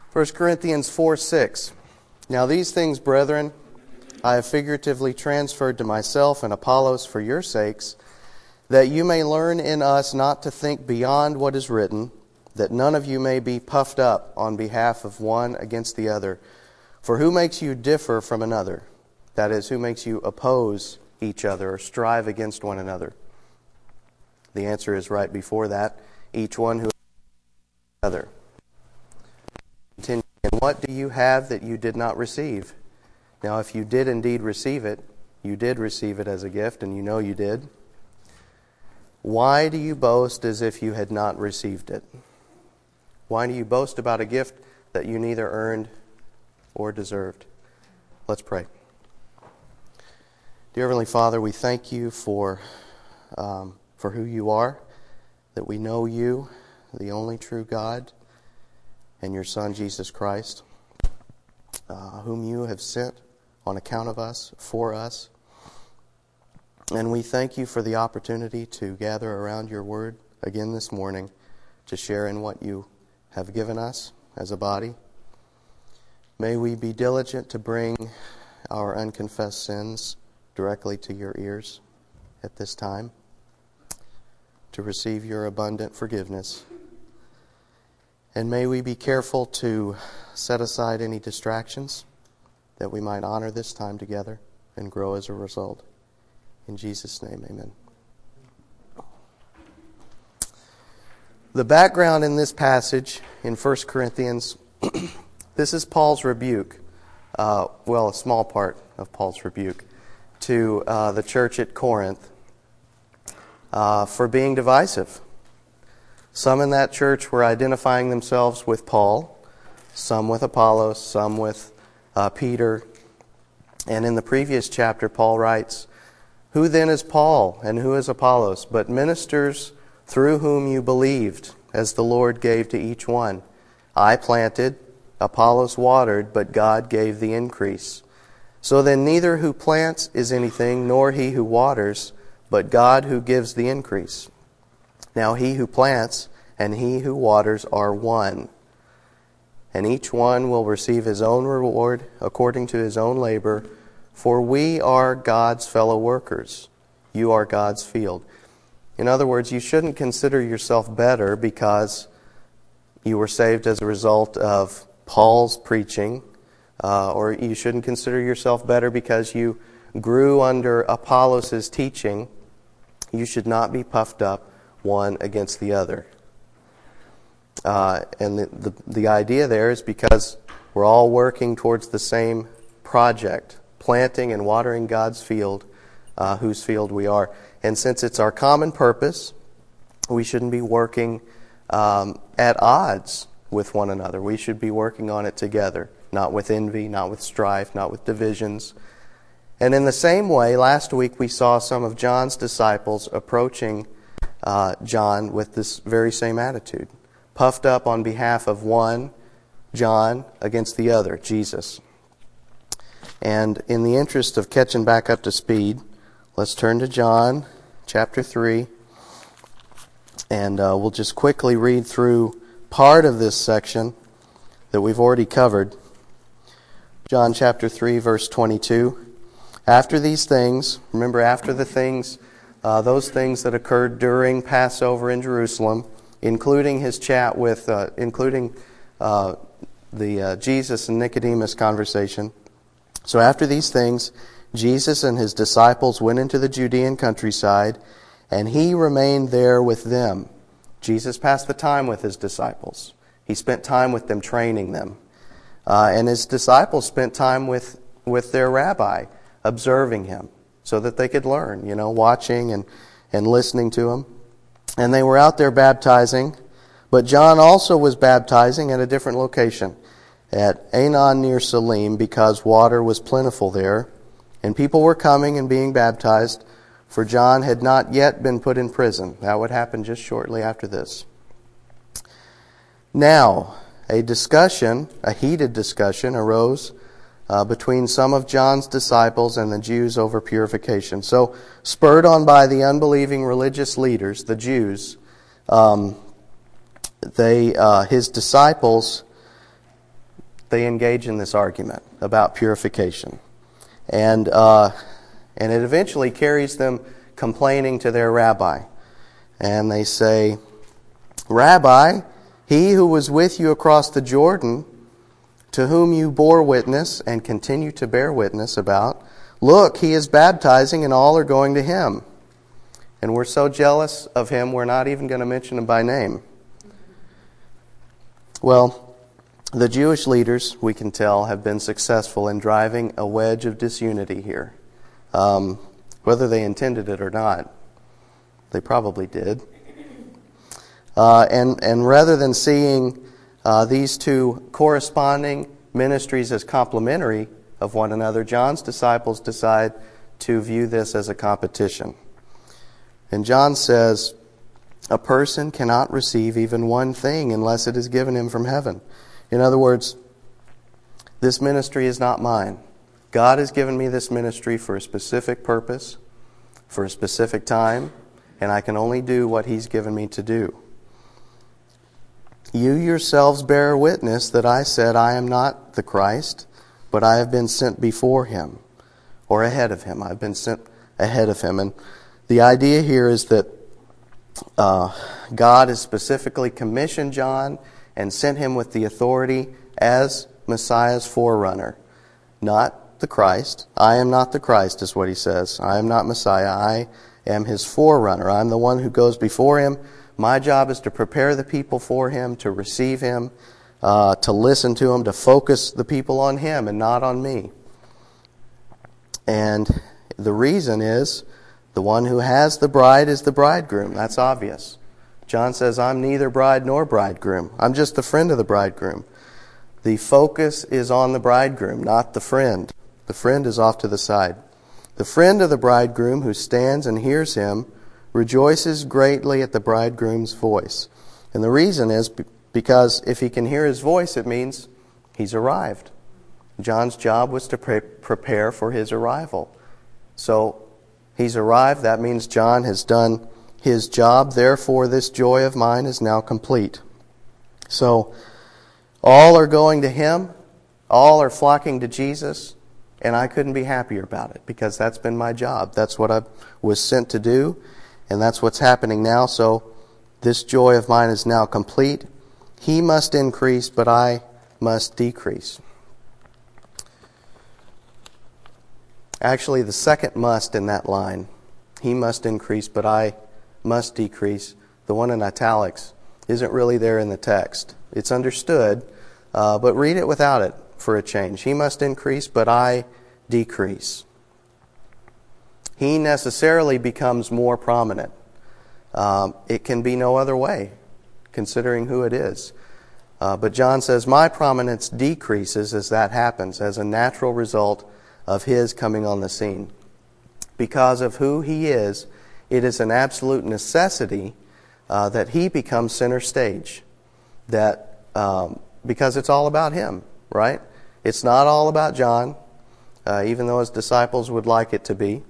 1 Corinthians 4:6. Now these things, brethren, I have figuratively transferred to myself and Apollos for your sakes, that you may learn in us not to think beyond what is written, that none of you may be puffed up on behalf of one against the other. For who makes you differ from another? That is, who makes you oppose each other or strive against one another? The answer is right before that. Each one who other. Continue. And what do you have that you did not receive? Now, if you did indeed receive it, you did receive it as a gift, and you know you did. Why do you boast as if you had not received it? Why do you boast about a gift that you neither earned or deserved? Let's pray. Dear Heavenly Father, we thank you for who you are, that we know you, the only true God, and your Son, Jesus Christ, whom you have sent on account of us, for us. And we thank you for the opportunity to gather around your word again this morning to share in what you have given us as a body. May we be diligent to bring our unconfessed sins directly to your ears at this time, to receive your abundant forgiveness. And may we be careful to set aside any distractions, that we might honor this time together and grow as a result. In Jesus' name, amen. The background in this passage in 1 Corinthians, this is Paul's rebuke, a small part of Paul's rebuke, to the church at Corinth for being divisive. Some in that church were identifying themselves with Paul, some with Apollos, some with Peter. And in the previous chapter, Paul writes, "Who then is Paul and who is Apollos, but ministers through whom you believed, as the Lord gave to each one? I planted, Apollos watered, but God gave the increase. So then neither who plants is anything, nor he who waters, but God who gives the increase. Now he who plants and he who waters are one, and each one will receive his own reward according to his own labor. For we are God's fellow workers. You are God's field." In other words, you shouldn't consider yourself better because you were saved as a result of Paul's preaching, or you shouldn't consider yourself better because you grew under Apollos' teaching. You should not be puffed up one against the other. And the idea there is because we're all working towards the same project, planting and watering God's field, whose field we are. And since it's our common purpose, we shouldn't be working at odds with one another. We should be working on it together, not with envy, not with strife, not with divisions. And in the same way, last week we saw some of John's disciples approaching John with this very same attitude, puffed up on behalf of one, John, against the other, Jesus. And in the interest of catching back up to speed, let's turn to John chapter 3, and we'll just quickly read through part of this section that we've already covered. John chapter 3, verse 22. After these things, remember after the things, those things that occurred during Passover in Jerusalem, including his chat with, the Jesus and Nicodemus conversation. So after these things, Jesus and his disciples went into the Judean countryside, and he remained there with them. Jesus passed the time with his disciples. He spent time with them, training them. And his disciples spent time with their rabbi, observing him, so that they could learn, watching and listening to him. And they were out there baptizing, but John also was baptizing at a different location, at Aenon near Salim, because water was plentiful there, and people were coming and being baptized, for John had not yet been put in prison. That would happen just shortly after this. Now, a heated discussion arose between some of John's disciples and the Jews over purification. So, spurred on by the unbelieving religious leaders, the Jews, his disciples they engage in this argument about purification. And it eventually carries them complaining to their rabbi. And they say, "Rabbi, he who was with you across the Jordan, to whom you bore witness and continue to bear witness about, look, he is baptizing and all are going to him. And we're so jealous of him, we're not even going to mention him by name." Well, the Jewish leaders, we can tell, have been successful in driving a wedge of disunity here. Whether they intended it or not, they probably did. And rather than seeing these two corresponding ministries as complementary of one another, John's disciples decide to view this as a competition. And John says, "A person cannot receive even one thing unless it is given him from heaven." In other words, this ministry is not mine. God has given me this ministry for a specific purpose, for a specific time, and I can only do what He's given me to do. "You yourselves bear witness that I said I am not the Christ, but I have been sent before Him," or ahead of Him. I've been sent ahead of Him. And the idea here is that God has specifically commissioned John and sent him with the authority as Messiah's forerunner, not the Christ. "I am not the Christ," is what he says. "I am not Messiah. I am His forerunner. I'm the one who goes before Him. My job is to prepare the people for Him, to receive Him, to listen to Him, to focus the people on Him and not on me." And the reason is, the one who has the bride is the bridegroom. That's obvious. John says, "I'm neither bride nor bridegroom. I'm just the friend of the bridegroom." The focus is on the bridegroom, not the friend. The friend is off to the side. "The friend of the bridegroom who stands and hears him rejoices greatly at the bridegroom's voice." And the reason is because if he can hear his voice, it means he's arrived. John's job was to prepare for his arrival. So he's arrived. That means John has done his job. Therefore, this joy of mine is now complete. So all are going to Him. All are flocking to Jesus. And I couldn't be happier about it because that's been my job. That's what I was sent to do. And that's what's happening now. So this joy of mine is now complete. He must increase, but I must decrease. Actually, the second "must" in that line, "He must increase, but I must decrease," the one in italics, isn't really there in the text. It's understood, but read it without it for a change. "He must increase, but I decrease." He necessarily becomes more prominent. It can be no other way, considering who it is. But John says, "My prominence decreases as that happens, as a natural result of His coming on the scene." Because of who He is, it is an absolute necessity that He becomes center stage. Because it's all about Him, right? It's not all about John, even though His disciples would like it to be.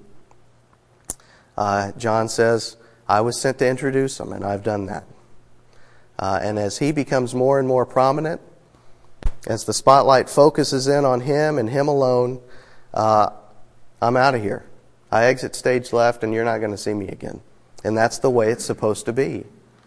John says, "I was sent to introduce Him, and I've done that." And as He becomes more and more prominent, as the spotlight focuses in on Him and Him alone, I'm out of here. I exit stage left, and you're not going to see me again. And that's the way it's supposed to be.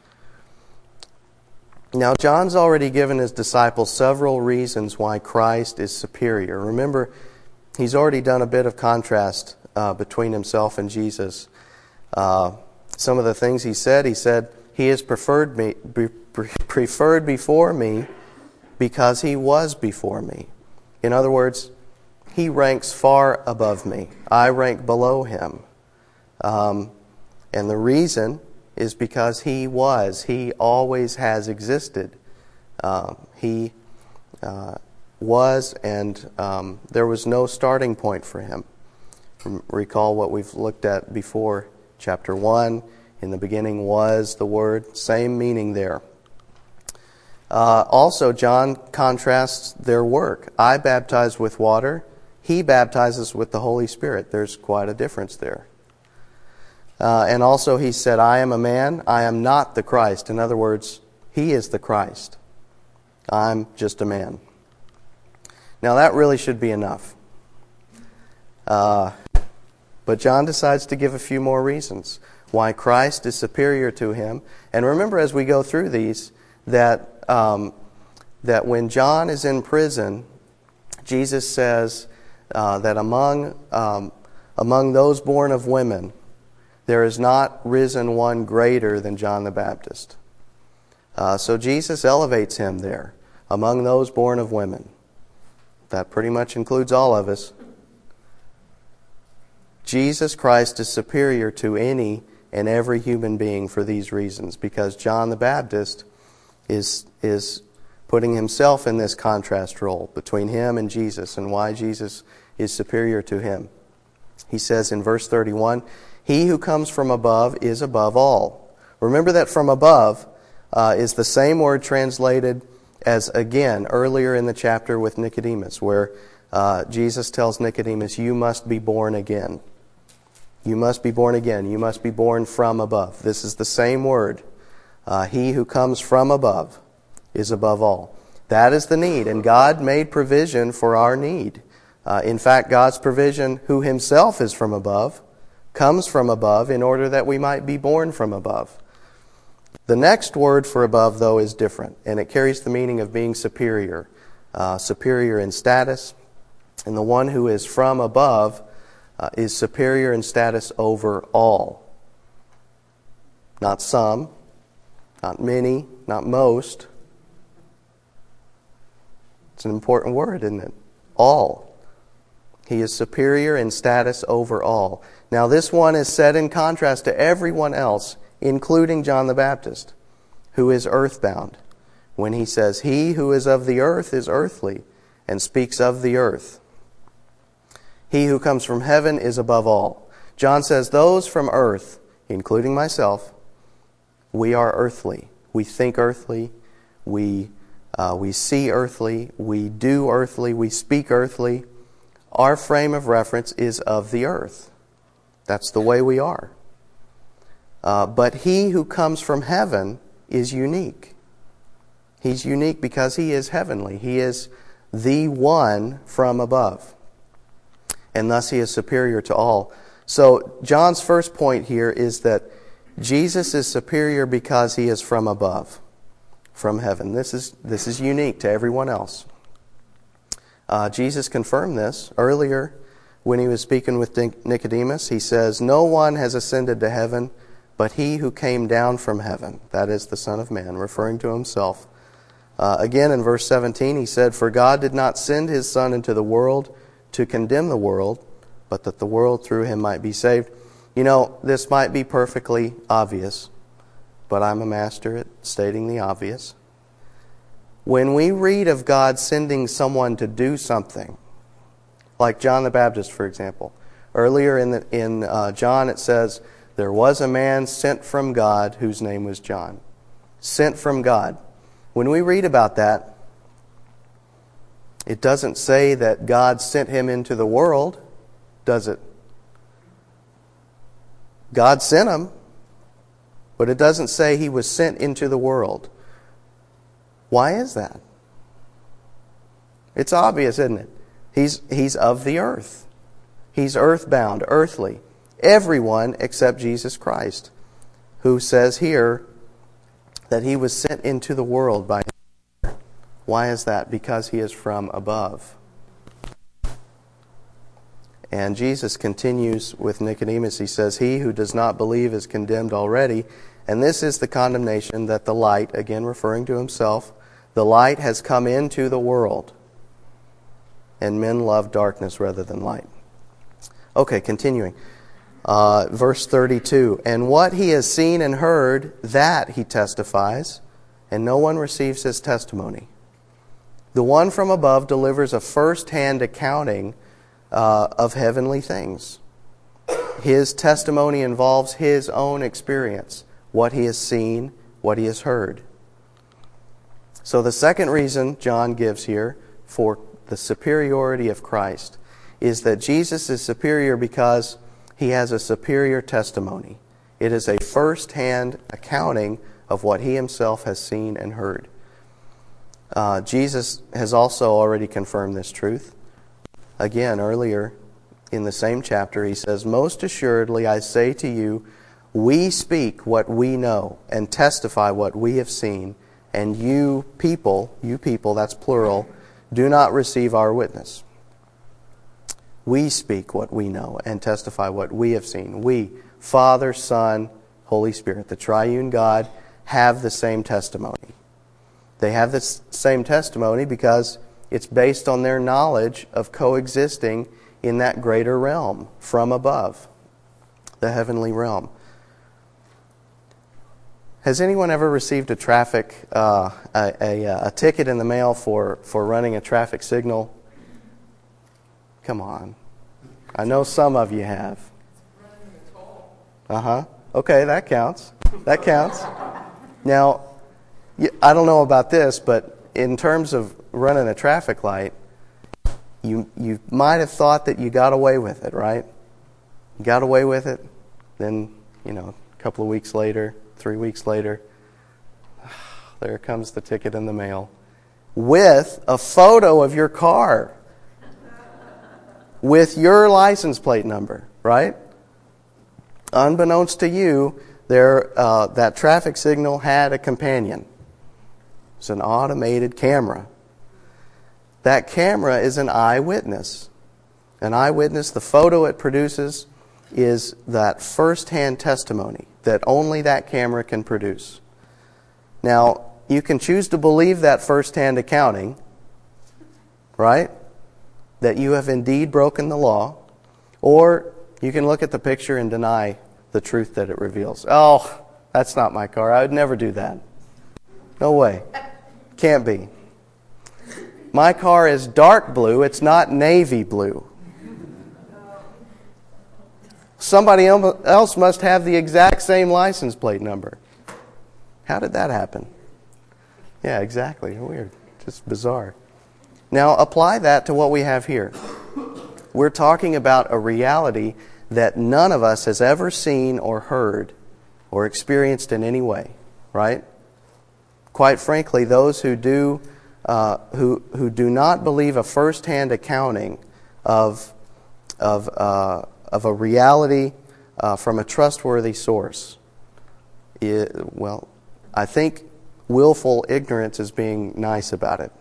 Now, John's already given his disciples several reasons why Christ is superior. Remember, he's already done a bit of contrast between himself and Jesus. Some of the things he said, He is preferred before me because He was before me. In other words, He ranks far above me. I rank below Him. And the reason is because He always has existed. He was, and there was no starting point for Him. Recall what we've looked at before, chapter 1. In the beginning was the Word. Same meaning there. Also, John contrasts their work. I baptize with water. He baptizes with the Holy Spirit. There's quite a difference there. And also he said, I am a man. I am not the Christ. In other words, He is the Christ. I'm just a man. Now that really should be enough. But John decides to give a few more reasons why Christ is superior to him. And remember as we go through these that when John is in prison, Jesus says that among those born of women, there is not risen one greater than John the Baptist. So Jesus elevates him there, among those born of women. That pretty much includes all of us. Jesus Christ is superior to any and every human being for these reasons, because John the Baptist is putting himself in this contrast role between him and Jesus, and why Jesus is superior to him. He says in verse 31, "He who comes from above is above all." Remember that from above is the same word translated as again earlier in the chapter with Nicodemus, where Jesus tells Nicodemus, "You must be born again. You must be born again. You must be born from above." This is the same word. He who comes from above is above all. That is the need, and God made provision for our need. In fact, God's provision, who himself is from above, comes from above in order that we might be born from above. The next word for above, though, is different, and it carries the meaning of being superior, superior in status. And the one who is from above is superior in status over all. Not some, not many, not most. It's an important word, isn't it? All. He is superior in status over all. Now this one is set in contrast to everyone else, including John the Baptist, who is earthbound, when he says, "He who is of the earth is earthly," and speaks of the earth. He who comes from heaven is above all. John says those from earth, including myself, we are earthly. We think earthly. We see earthly. We do earthly. We speak earthly. Our frame of reference is of the earth. That's the way we are. But he who comes from heaven is unique. He's unique because he is heavenly. He is the one from above. And thus he is superior to all. So John's first point here is that Jesus is superior because he is from above, from heaven. This is unique to everyone else. Jesus confirmed this earlier when he was speaking with Nicodemus. He says, "No one has ascended to heaven but he who came down from heaven," that is the Son of Man, referring to himself. Again in verse 17 he said, "For God did not send his Son into the world to condemn the world, but that the world through him might be saved." You know, this might be perfectly obvious, but I'm a master at stating the obvious. When we read of God sending someone to do something, like John the Baptist, for example, earlier in John it says, "There was a man sent from God whose name was John." Sent from God. When we read about that, it doesn't say that God sent him into the world, does it? God sent him, but it doesn't say he was sent into the world. Why is that? It's obvious, isn't it? He's of the earth. He's earthbound, earthly. Everyone except Jesus Christ, who says here that he was sent into the world by him. Why is that? Because he is from above. And Jesus continues with Nicodemus. He says, "He who does not believe is condemned already, and this is the condemnation, that the light," again referring to himself, "the light has come into the world, and men love darkness rather than light." Okay, continuing. Verse 32, "And what he has seen and heard, that he testifies, and no one receives his testimony." The one from above delivers a first-hand accounting of heavenly things. His testimony involves his own experience, what he has seen, what he has heard. So the second reason John gives here for the superiority of Christ is that Jesus is superior because he has a superior testimony. It is a first-hand accounting of what he himself has seen and heard. Jesus has also already confirmed this truth. Again, earlier in the same chapter, he says, "Most assuredly I say to you, we speak what we know and testify what we have seen, and you people, that's plural, do not receive our witness." We speak what we know and testify what we have seen. We, Father, Son, Holy Spirit, the triune God, have the same testimony. They have the same testimony because it's based on their knowledge of coexisting in that greater realm from above, the heavenly realm. Has anyone ever received a ticket in the mail for running a traffic signal? Come on. I know some of you have. Okay, that counts. That counts. Now, I don't know about this, but in terms of running a traffic light, you might have thought that you got away with it, right? You got away with it. Then, a couple of weeks later, 3 weeks later, there comes the ticket in the mail with a photo of your car with your license plate number, right? Unbeknownst to you, that traffic signal had a companion. It's an automated camera. That camera is an eyewitness. An eyewitness, the photo it produces is that first-hand testimony that only that camera can produce. Now, you can choose to believe that first-hand accounting, right? That you have indeed broken the law, or you can look at the picture and deny the truth that it reveals. Oh, that's not my car. I would never do that. No way. Can't be. My car is dark blue. It's not navy blue. Somebody else must have the exact same license plate number. How did that happen? Yeah, exactly. Weird. Just bizarre. Now, apply that to what we have here. We're talking about a reality that none of us has ever seen or heard or experienced in any way, right? Quite frankly, those who do not believe a first-hand accounting of a reality from a trustworthy source, I think willful ignorance is being nice about it.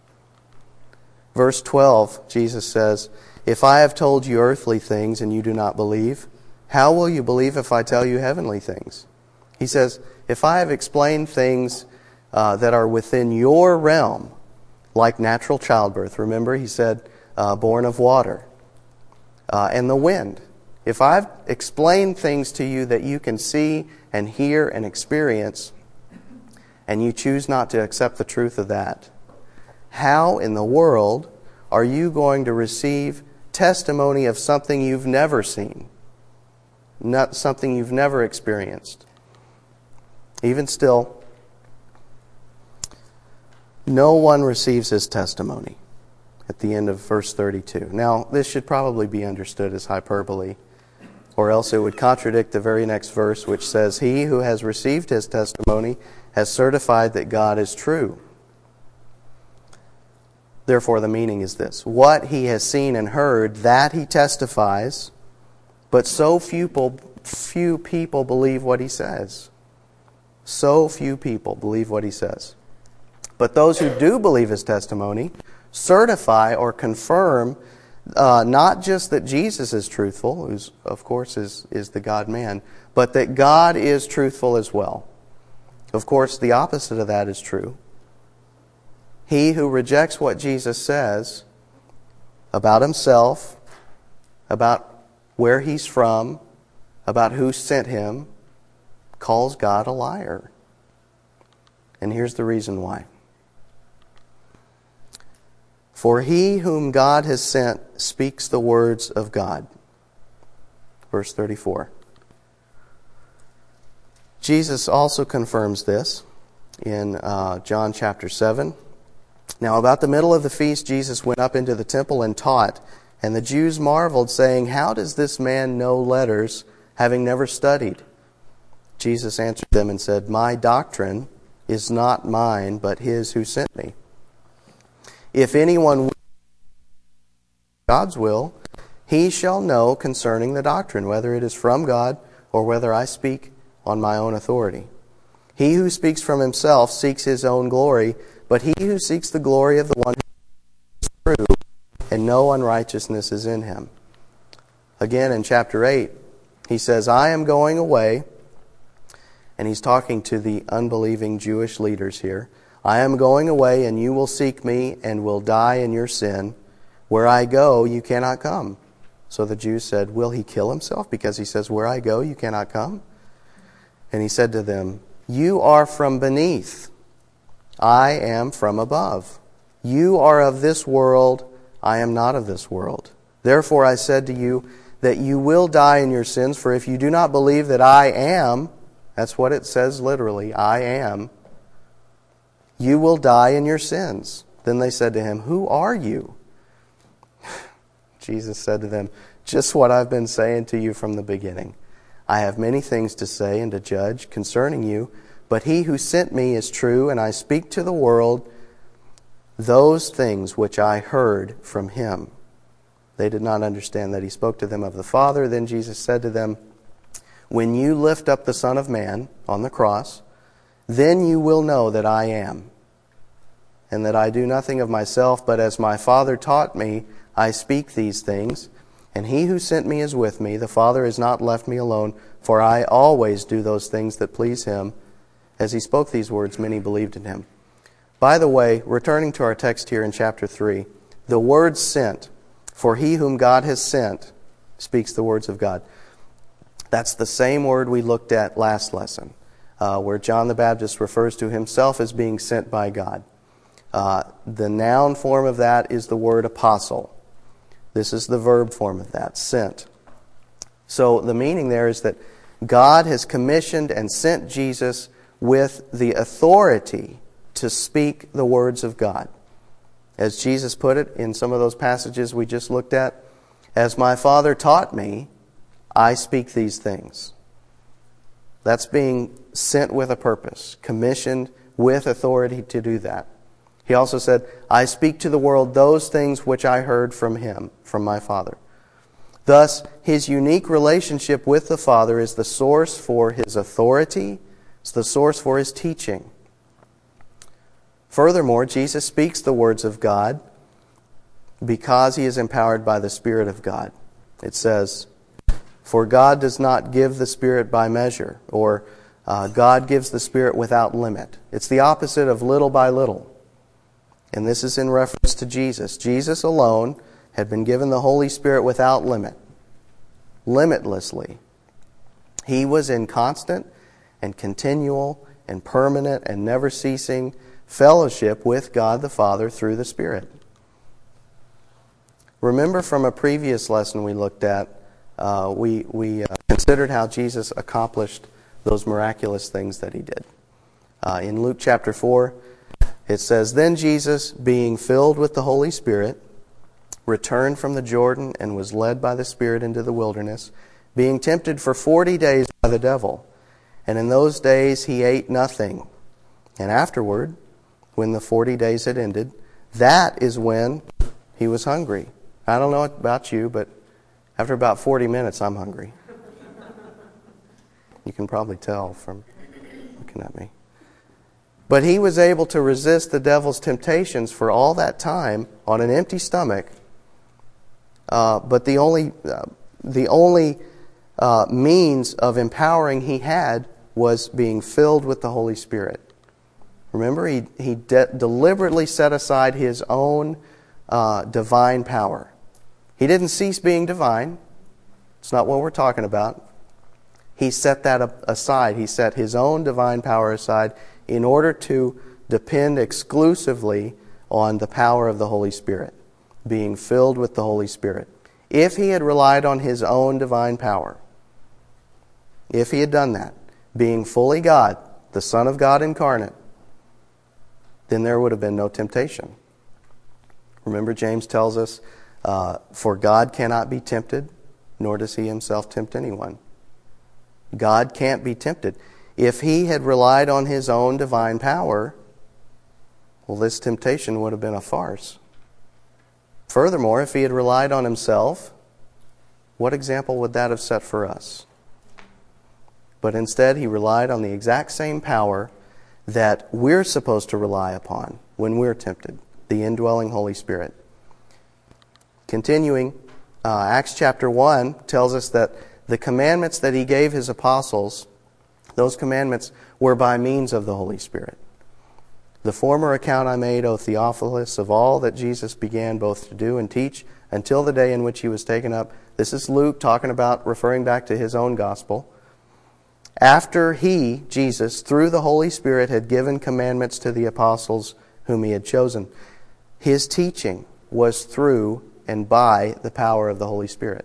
Verse 12, Jesus says, "If I have told you earthly things and you do not believe, how will you believe if I tell you heavenly things?" He says, if I have explained things that are within your realm, like natural childbirth, remember he said, born of water, and the wind. If I've explained things to you that you can see and hear and experience, and you choose not to accept the truth of that, how in the world are you going to receive testimony of something you've never seen, not something you've never experienced? Even still, no one receives his testimony at the end of verse 32. Now, this should probably be understood as hyperbole, or else it would contradict the very next verse, which says, "He who has received his testimony has certified that God is true." Therefore, the meaning is this: what he has seen and heard, that he testifies, but so few people believe what he says. So few people believe what he says. But those who do believe his testimony certify or confirm not just that Jesus is truthful, who of course is the God-man, but that God is truthful as well. Of course, the opposite of that is true. He who rejects what Jesus says about himself, about where he's from, about who sent him, calls God a liar. And here's the reason why. For he whom God has sent speaks the words of God. Verse 34. Jesus also confirms this in John chapter 7. Now about the middle of the feast, Jesus went up into the temple and taught. And the Jews marveled, saying, "How does this man know letters, having never studied?" Jesus answered them and said, "My doctrine is not mine, but his who sent me. If anyone will God's will, he shall know concerning the doctrine, whether it is from God or whether I speak on my own authority. He who speaks from himself seeks his own glory, but he who seeks the glory of the one who is true, and no unrighteousness is in him. Again, in chapter 8, he says, I am going away, and he's talking to the unbelieving Jewish leaders here. I am going away, and you will seek me, and will die in your sin. Where I go, you cannot come. So the Jews said, will he kill himself? Because he says, where I go, you cannot come. And he said to them, you are from beneath. I am from above. You are of this world. I am not of this world. Therefore I said to you that you will die in your sins, for if you do not believe that I am, that's what it says literally, I am, you will die in your sins. Then they said to him, who are you? Jesus said to them, just what I've been saying to you from the beginning. I have many things to say and to judge concerning you, but he who sent me is true, and I speak to the world those things which I heard from him. They did not understand that he spoke to them of the Father. Then Jesus said to them, when you lift up the Son of Man on the cross, then you will know that I am, and that I do nothing of myself, but as my Father taught me, I speak these things, and he who sent me is with me. The Father has not left me alone, for I always do those things that please him. As he spoke these words, many believed in him. By the way, returning to our text here in chapter 3, the word sent, for he whom God has sent, speaks the words of God. That's the same word we looked at last lesson, where John the Baptist refers to himself as being sent by God. The noun form of that is the word apostle. This is the verb form of that, sent. So the meaning there is that God has commissioned and sent Jesus with the authority to speak the words of God. As Jesus put it in some of those passages we just looked at, as my Father taught me, I speak these things. That's being sent with a purpose, commissioned with authority to do that. He also said, I speak to the world those things which I heard from him, from my Father. Thus, his unique relationship with the Father is the source for his authority. It's the source for his teaching. Furthermore, Jesus speaks the words of God because he is empowered by the Spirit of God. It says, for God does not give the Spirit by measure, or God gives the Spirit without limit. It's the opposite of little by little. And this is in reference to Jesus. Jesus alone had been given the Holy Spirit without limit, limitlessly. He was in constant and continual and permanent and never ceasing fellowship with God the Father through the Spirit. Remember from a previous lesson we looked at, we considered how Jesus accomplished those miraculous things that he did. In Luke chapter 4, it says, then Jesus, being filled with the Holy Spirit, returned from the Jordan and was led by the Spirit into the wilderness, being tempted for 40 days by the devil. And in those days he ate nothing. And afterward, when the 40 days had ended, that is when he was hungry. I don't know about you, but after about 40 minutes, I'm hungry. You can probably tell from looking at me. But he was able to resist the devil's temptations for all that time on an empty stomach. But the only means of empowering he had was being filled with the Holy Spirit. Remember, he deliberately set aside his own divine power. He didn't cease being divine. It's not what we're talking about. He set that aside. He set his own divine power aside in order to depend exclusively on the power of the Holy Spirit, being filled with the Holy Spirit. If he had relied on his own divine power, if he had done that, being fully God, the Son of God incarnate, then there would have been no temptation. Remember, James tells us, for God cannot be tempted, nor does he himself tempt anyone. God can't be tempted. If he had relied on his own divine power, well, this temptation would have been a farce. Furthermore, if he had relied on himself, what example would that have set for us? But instead, he relied on the exact same power that we're supposed to rely upon when we're tempted, the indwelling Holy Spirit. Continuing, Acts chapter 1 tells us that the commandments that he gave his apostles, those commandments were by means of the Holy Spirit. The former account I made, O Theophilus, of all that Jesus began both to do and teach until the day in which he was taken up. This is Luke talking about, referring back to his own gospel. After he, Jesus, through the Holy Spirit, had given commandments to the apostles whom he had chosen, his teaching was through and by the power of the Holy Spirit.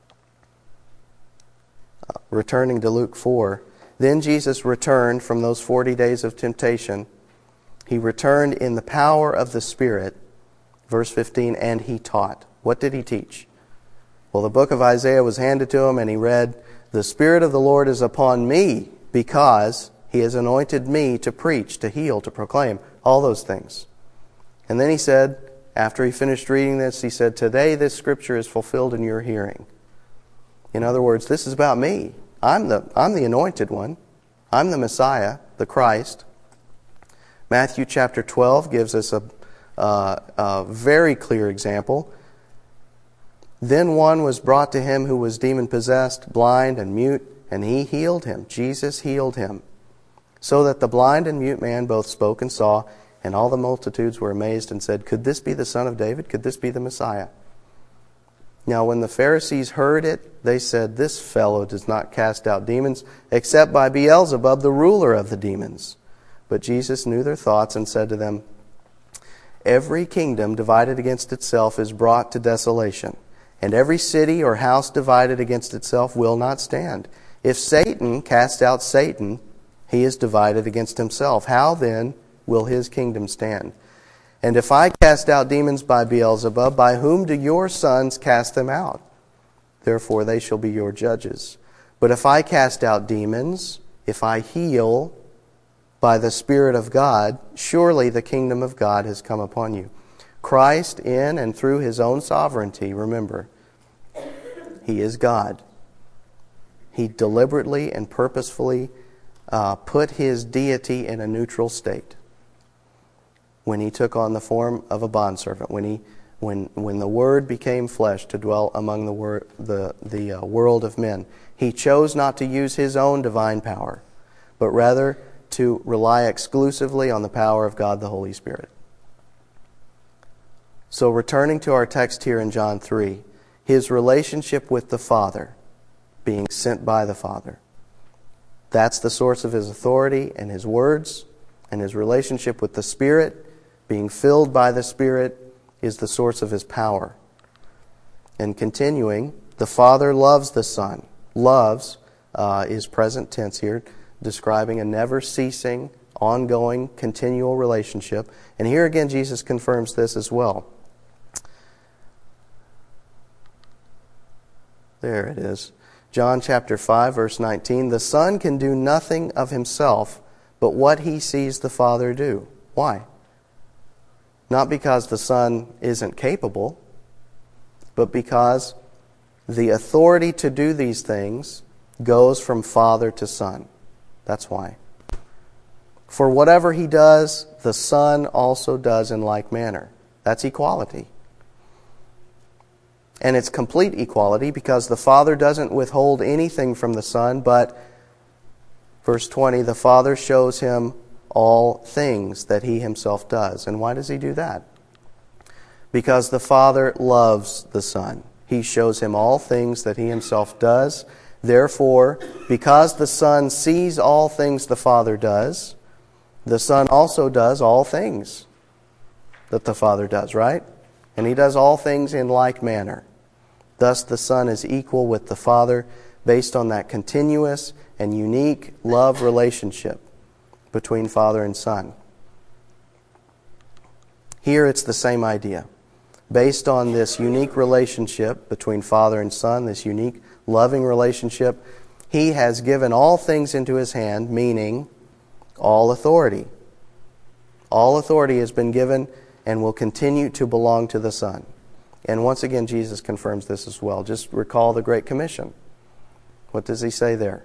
Returning to Luke 4, then Jesus returned from those 40 days of temptation. He returned in the power of the Spirit, verse 15, and he taught. What did he teach? Well, the book of Isaiah was handed to him, and he read, "The Spirit of the Lord is upon me, because he has anointed me to preach, to heal, to proclaim," all those things. And then he said, after he finished reading this, he said, "Today this scripture is fulfilled in your hearing." In other words, this is about me. I'm the anointed one. I'm the Messiah, the Christ. Matthew chapter 12 gives us a very clear example. Then one was brought to him who was demon-possessed, blind and mute, and he healed him. Jesus healed him. So that the blind and mute man both spoke and saw, and all the multitudes were amazed and said, "Could this be the Son of David? Could this be the Messiah?" Now when the Pharisees heard it, they said, "This fellow does not cast out demons, except by Beelzebub, the ruler of the demons." But Jesus knew their thoughts and said to them, "Every kingdom divided against itself is brought to desolation, and every city or house divided against itself will not stand. If Satan casts out Satan, he is divided against himself. How then will his kingdom stand? And if I cast out demons by Beelzebub, by whom do your sons cast them out? Therefore they shall be your judges. But if I cast out demons, if I heal by the Spirit of God, surely the kingdom of God has come upon you." Christ, in and through his own sovereignty, remember, he is God. He deliberately and purposefully put his deity in a neutral state when he took on the form of a bondservant, when the Word became flesh to dwell among the world of men. He chose not to use his own divine power, but rather to rely exclusively on the power of God the Holy Spirit. So returning to our text here in John 3, his relationship with the Father, being sent by the Father, that's the source of his authority and his words, and his relationship with the Spirit, being filled by the Spirit, is the source of his power. And continuing, the Father loves the Son. Loves is present tense here, describing a never-ceasing, ongoing, continual relationship. And here again, Jesus confirms this as well. There it is. John chapter 5, verse 19. The Son can do nothing of himself but what he sees the Father do. Why? Not because the Son isn't capable, but because the authority to do these things goes from Father to Son. That's why. For whatever he does, the Son also does in like manner. That's equality. And it's complete equality because the Father doesn't withhold anything from the Son, but, verse 20, the Father shows him all things that he himself does. And why does he do that? Because the Father loves the Son. He shows him all things that he himself does. Therefore, because the Son sees all things the Father does, the Son also does all things that the Father does, right? And he does all things in like manner. Thus the Son is equal with the Father based on that continuous and unique love relationship between Father and Son. Here it's the same idea. Based on this unique relationship between Father and Son, this unique loving relationship, he has given all things into his hand, meaning all authority. All authority has been given and will continue to belong to the Son. And once again, Jesus confirms this as well. Just recall the Great Commission. What does he say there?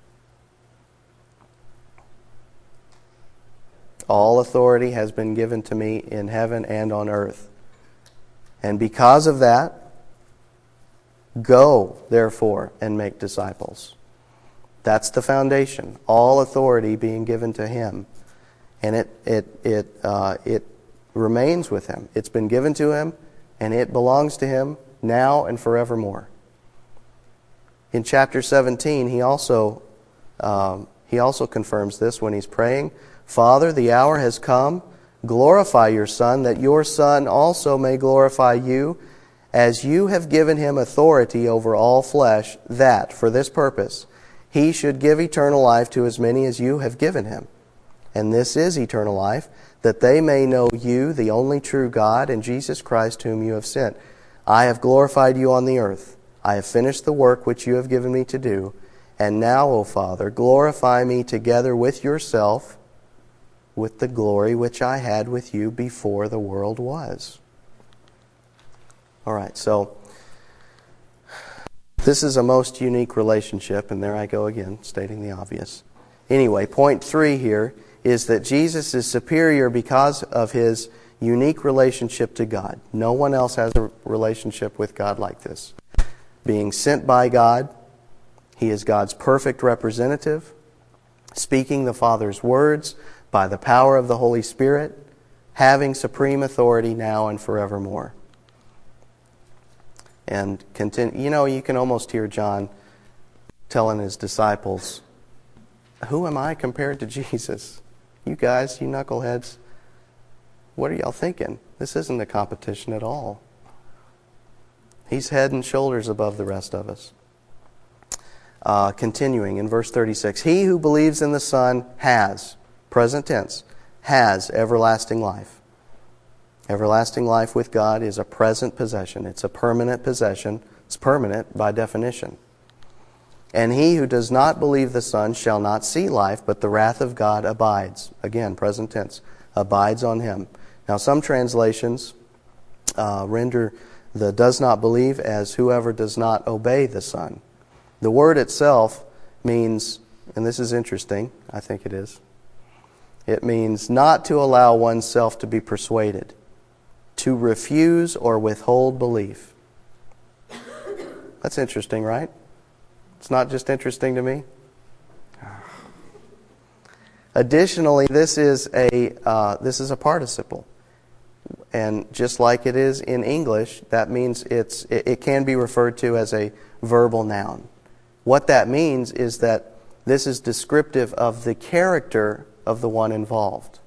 All authority has been given to me in heaven and on earth. And because of that, go, therefore, and make disciples. That's the foundation. All authority being given to him. And it remains with him. It's been given to him, and it belongs to him now and forevermore. In chapter 17, he also confirms this when he's praying. Father, the hour has come. Glorify your Son, that your Son also may glorify you, as you have given him authority over all flesh, that, for this purpose, he should give eternal life to as many as you have given him. And this is eternal life, that they may know you, the only true God, and Jesus Christ, whom you have sent. I have glorified you on the earth. I have finished the work which you have given me to do. And now, O Father, glorify me together with yourself, with the glory which I had with you before the world was. All right, so this is a most unique relationship, and there I go again, stating the obvious. Anyway, point 3 here is that Jesus is superior because of his unique relationship to God. No one else has a relationship with God like this. Being sent by God, he is God's perfect representative, speaking the Father's words by the power of the Holy Spirit, having supreme authority now and forevermore. And continue, you can almost hear John telling his disciples, who am I compared to Jesus? You guys, you knuckleheads, what are y'all thinking? This isn't a competition at all. He's head and shoulders above the rest of us. Continuing in verse 36, he who believes in the Son has, present tense, has everlasting life. Everlasting life with God is a present possession. It's a permanent possession. It's permanent by definition. And he who does not believe the Son shall not see life, but the wrath of God abides. Again, present tense, abides on him. Now, some translations render the does not believe as whoever does not obey the Son. The word itself means, and this is interesting, I think it is, it means not to allow oneself to be persuaded, to refuse or withhold belief. That's interesting, right? It's not just interesting to me. Additionally, this is a participle. And just like it is in English, that means it can be referred to as a verbal noun. What that means is that this is descriptive of the character of the one involved.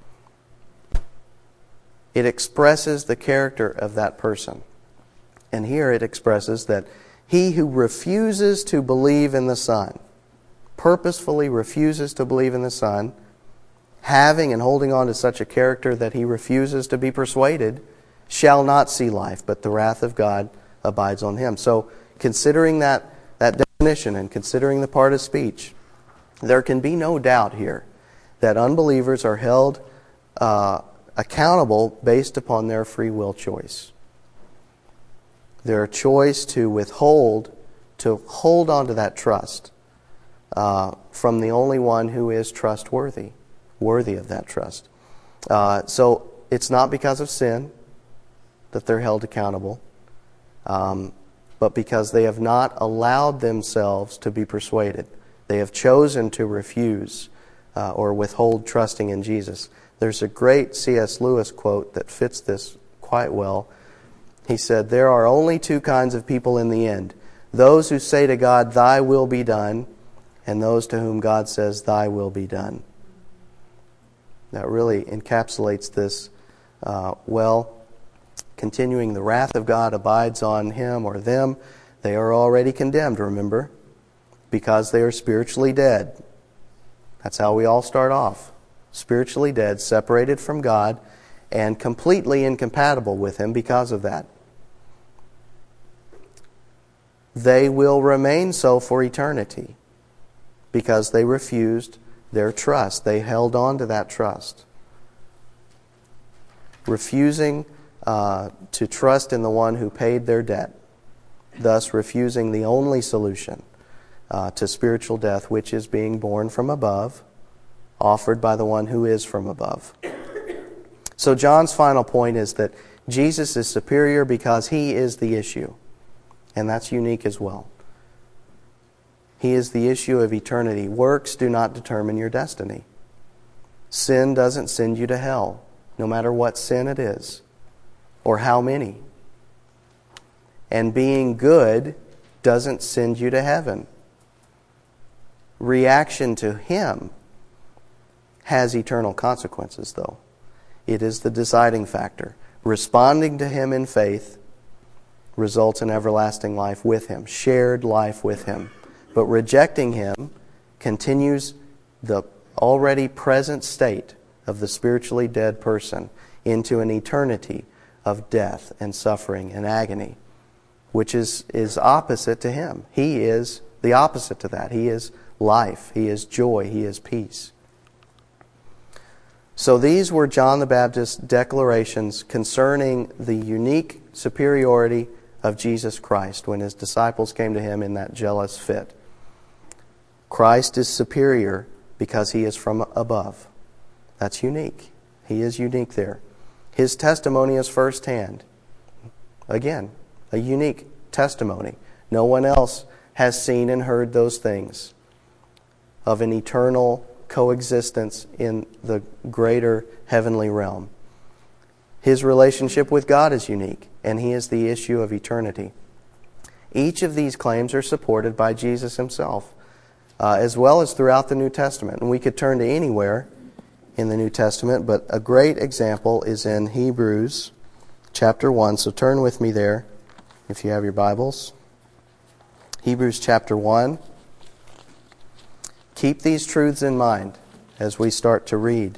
It expresses the character of that person. And here it expresses that he who refuses to believe in the Son, purposefully refuses to believe in the Son, having and holding on to such a character that he refuses to be persuaded, shall not see life, but the wrath of God abides on him. So, considering that definition and considering the part of speech, there can be no doubt here that unbelievers are held accountable based upon their free will choice. Their choice to hold on to that trust from the only one who is trustworthy, worthy of that trust. So it's not because of sin that they're held accountable, but because they have not allowed themselves to be persuaded. They have chosen to refuse or withhold trusting in Jesus. There's a great C.S. Lewis quote that fits this quite well. He said, "There are only two kinds of people in the end. Those who say to God, 'Thy will be done,' and those to whom God says, 'Thy will be done.'" That really encapsulates this well. Continuing, the wrath of God abides on him or them. They are already condemned, remember, because they are spiritually dead. That's how we all start off. Spiritually dead, separated from God, and completely incompatible with him because of that. They will remain so for eternity because they refused their trust. They held on to that trust. Refusing to trust in the one who paid their debt, thus refusing the only solution to spiritual death, which is being born from above, offered by the one who is from above. So John's final point is that Jesus is superior because He is the issue. And that's unique as well. He is the issue of eternity. Works do not determine your destiny. Sin doesn't send you to hell, no matter what sin it is, or how many. And being good doesn't send you to heaven. Reaction to Him has eternal consequences, though. It is the deciding factor. Responding to Him in faith results in everlasting life with Him, shared life with Him. But rejecting Him continues the already present state of the spiritually dead person into an eternity of death and suffering and agony, which is opposite to Him. He is the opposite to that. He is life. He is joy. He is peace. So these were John the Baptist's declarations concerning the unique superiority of Jesus Christ when His disciples came to Him in that jealous fit. Christ is superior because He is from above. That's unique. He is unique there. His testimony is firsthand. Again, a unique testimony. No one else has seen and heard those things of an eternal coexistence in the greater heavenly realm. His relationship with God is unique, and He is the issue of eternity. Each of these claims are supported by Jesus Himself, as well as throughout the New Testament. And we could turn to anywhere in the New Testament, but a great example is in Hebrews chapter 1. So turn with me there, if you have your Bibles. Hebrews chapter 1. Keep these truths in mind as we start to read.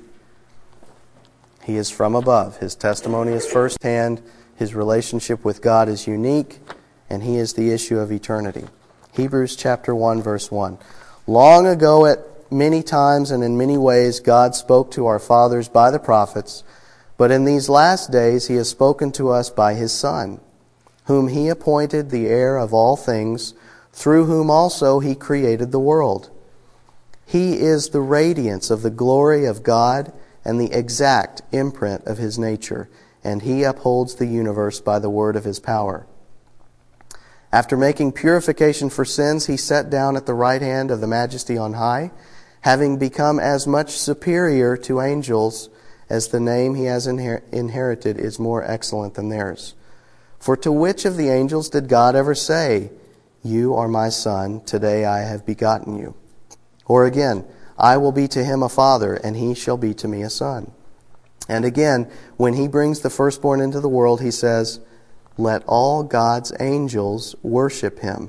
He is from above. His testimony is firsthand. His relationship with God is unique, and He is the issue of eternity. Hebrews chapter 1, verse 1. Long ago, at many times and in many ways, God spoke to our fathers by the prophets, but in these last days He has spoken to us by His Son, whom He appointed the heir of all things, through whom also He created the world. He is the radiance of the glory of God and the exact imprint of His nature, and He upholds the universe by the word of His power. After making purification for sins, He sat down at the right hand of the Majesty on high, having become as much superior to angels as the name He has inherited is more excellent than theirs. For to which of the angels did God ever say, "You are my Son, today I have begotten you"? Or again, "I will be to him a father, and he shall be to me a son"? And again, when He brings the firstborn into the world, He says, "Let all God's angels worship Him."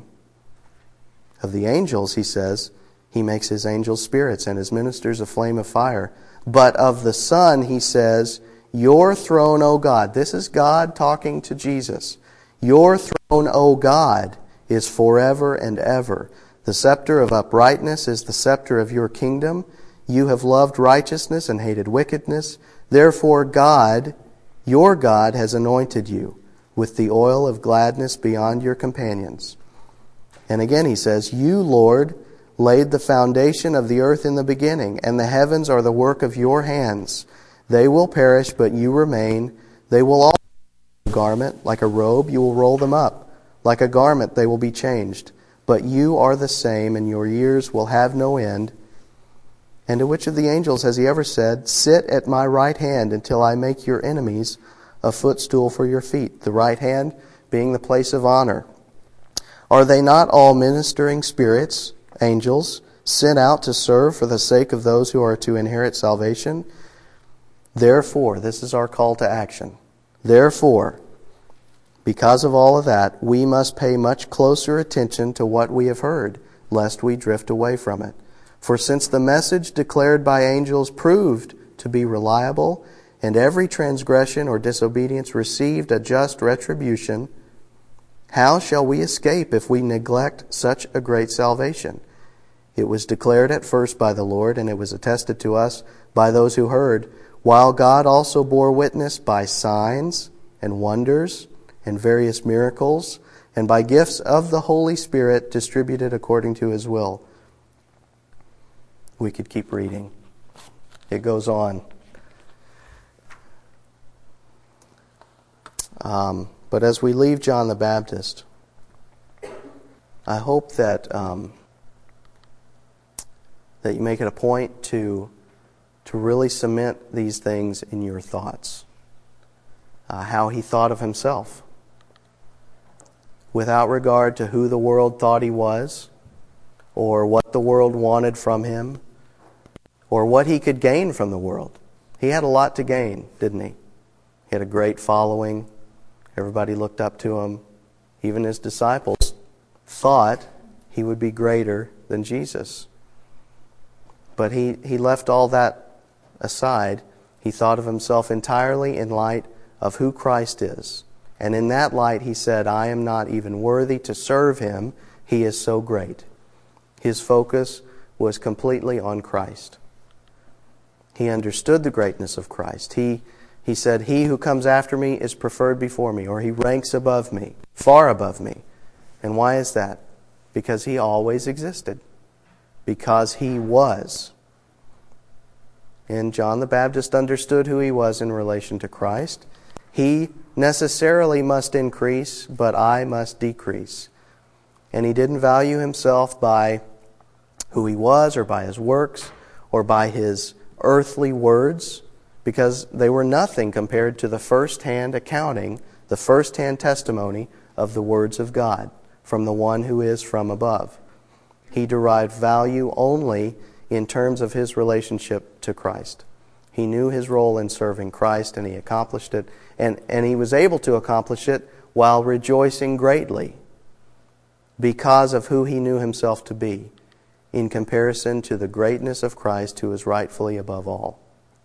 Of the angels, He says, He makes His angels spirits and His ministers a flame of fire. But of the Son, He says, "Your throne, O God," this is God talking to Jesus, "Your throne, O God, is forever and ever. The scepter of uprightness is the scepter of your kingdom. You have loved righteousness and hated wickedness. Therefore God, your God, has anointed you with the oil of gladness beyond your companions." And again He says, "You, Lord, laid the foundation of the earth in the beginning, and the heavens are the work of your hands. They will perish, but you remain. They will all be a garment, like a robe, you will roll them up. Like a garment they will be changed. But you are the same, and your years will have no end." And to which of the angels has He ever said, "Sit at my right hand until I make your enemies a footstool for your feet"? The right hand being the place of honor. Are they not all ministering spirits, angels, sent out to serve for the sake of those who are to inherit salvation? Therefore, this is our call to action. Therefore, because of all of that, we must pay much closer attention to what we have heard, lest we drift away from it. For since the message declared by angels proved to be reliable, and every transgression or disobedience received a just retribution, how shall we escape if we neglect such a great salvation? It was declared at first by the Lord, and it was attested to us by those who heard, while God also bore witness by signs and wonders and various miracles, and by gifts of the Holy Spirit distributed according to His will. We could keep reading. It goes on. But as we leave John the Baptist, I hope that that you make it a point to really cement these things in your thoughts. How he thought of himself, without regard to who the world thought he was, or what the world wanted from him, or what he could gain from the world. He had a lot to gain, didn't he? He had a great following. Everybody looked up to him. Even his disciples thought he would be greater than Jesus. But he left all that aside. He thought of himself entirely in light of who Christ is. And in that light, he said, I am not even worthy to serve him. He is so great. His focus was completely on Christ. He understood the greatness of Christ. He said, he who comes after me is preferred before me, or he ranks above me, far above me. And why is that? Because he always existed. Because he was. And John the Baptist understood who he was in relation to Christ. He necessarily must increase, but I must decrease. And he didn't value himself by who he was, or by his works, or by his earthly words, because they were nothing compared to the first-hand accounting, the first-hand testimony of the words of God from the one who is from above. He derived value only in terms of his relationship to Christ. He knew his role in serving Christ, and he accomplished it, and he was able to accomplish it while rejoicing greatly because of who he knew himself to be in comparison to the greatness of Christ, who is rightfully above all.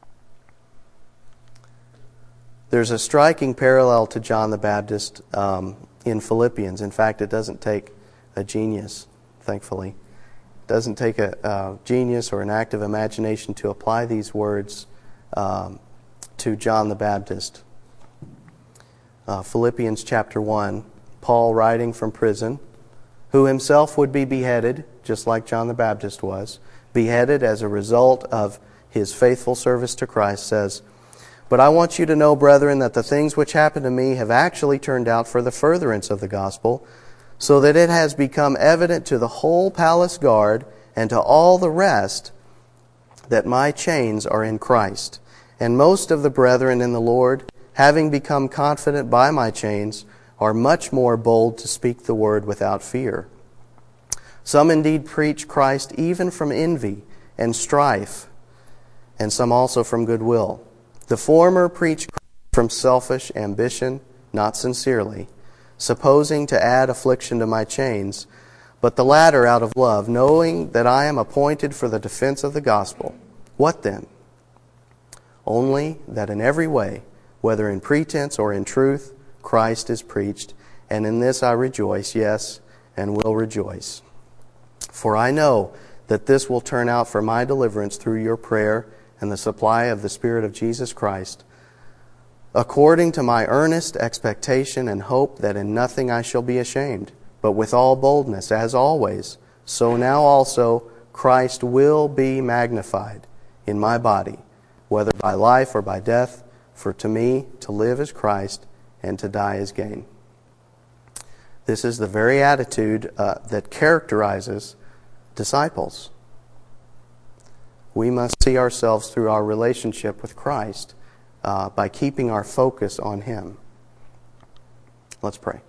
There's a striking parallel to John the Baptist in Philippians. In fact, it doesn't take a genius, thankfully. It doesn't take a genius or an active imagination to apply these words to John the Baptist. Philippians chapter 1, Paul writing from prison, who himself would be beheaded, just like John the Baptist was, beheaded as a result of his faithful service to Christ, says, But I want you to know, brethren, that the things which happened to me have actually turned out for the furtherance of the gospel, so that it has become evident to the whole palace guard and to all the rest that my chains are in Christ. And most of the brethren in the Lord, having become confident by my chains, are much more bold to speak the word without fear. Some indeed preach Christ even from envy and strife, and some also from goodwill. The former preach Christ from selfish ambition, not sincerely, supposing to add affliction to my chains, but the latter out of love, knowing that I am appointed for the defense of the gospel. What then? Only that in every way, whether in pretense or in truth, Christ is preached, and in this I rejoice, yes, and will rejoice. For I know that this will turn out for my deliverance through your prayer and the supply of the Spirit of Jesus Christ, according to my earnest expectation and hope that in nothing I shall be ashamed, but with all boldness, as always, so now also Christ will be magnified in my body, whether by life or by death, for to me to live is Christ, and to die is gain. This is the very attitude that characterizes disciples. We must see ourselves through our relationship with Christ by keeping our focus on Him. Let's pray.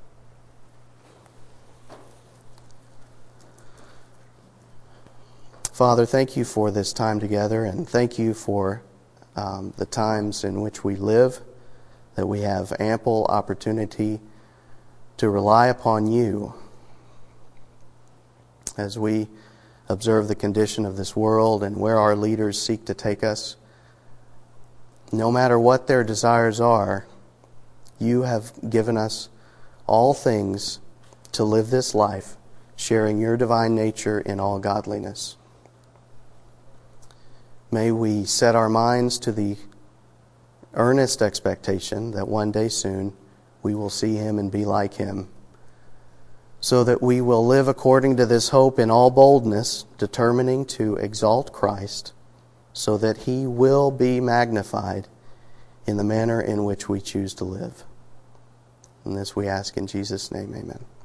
Father, thank you for this time together, and thank you for the times in which we live, that we have ample opportunity to rely upon you as we observe the condition of this world and where our leaders seek to take us. No matter what their desires are, you have given us all things to live this life, sharing your divine nature in all godliness. May we set our minds to the earnest expectation that one day soon we will see Him and be like Him, so that we will live according to this hope in all boldness, determining to exalt Christ, so that He will be magnified in the manner in which we choose to live. And this we ask in Jesus' name, amen.